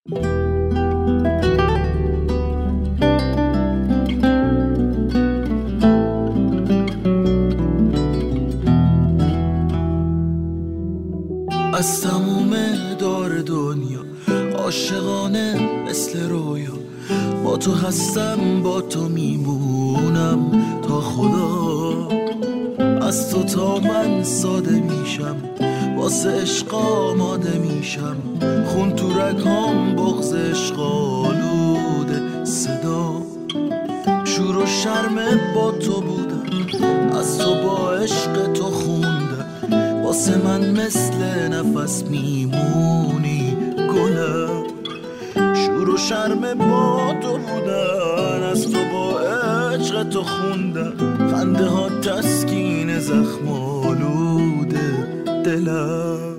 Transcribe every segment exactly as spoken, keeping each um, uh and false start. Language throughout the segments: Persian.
از تموم دار دنیا عاشقانه مثل رویا، با تو هستم با تو میمونم تا خدا. از تو تا من ساده میشم، واسه عشق آماده میشم، خون تو رگام بغض عشق آلوده صدا. شور و شرم با تو بودم، از تو با عشق تو خوندم، واسه من مثل نفس میمونی گلم. شور و شرم با تو بودن، از تو با عشق تو خوندم، خنده ها تسکین زخم آلوده دلم.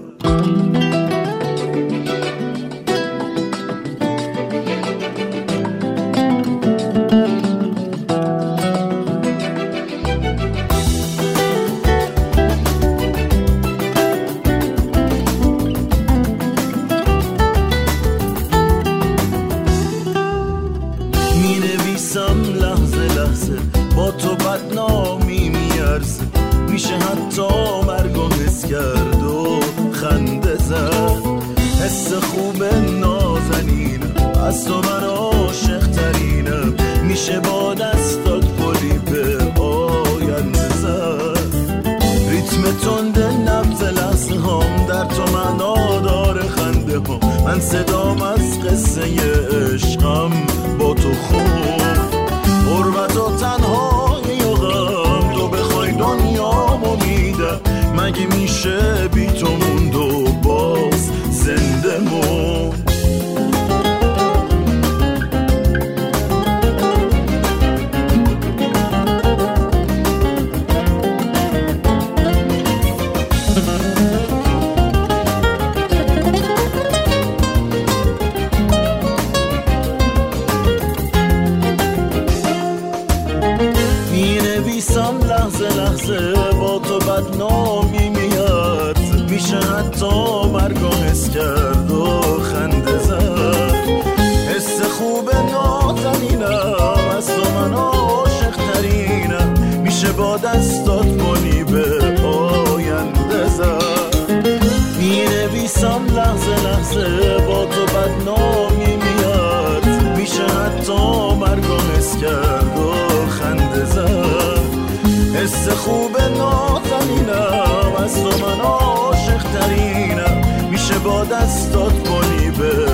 با تو بدنامی میارزه، میشه حتی مرگو حس کرد و خنده زد. حس خوب نازنینم، از تو من عاشق ترینم، میشه با دستات پلی به آینده زد. ریتم تند نبض لحظه هم در تو معنا داره خنده هم، من صدام از قصه عشقم با تو خوب. غربت و تنهایی و غم، تو بخوای دنیامو میدم، مگه میشه بی تو موند و باز زنده موند. لحظه با تو بدنامی میاد، میشه حتی مرگو حس کرد و خنده زد. حس خوب نازنینم، از تو من عاشق ترینم، میشه با دستات منی به آینده زد. مینویسم لحظه لحظه با تو بدنامی میاد، میشه حتی مرگو حس کرد و خنده زد. حس خوب نازنینم، از تو من عاشق ترینم، میشه با دستات کنی به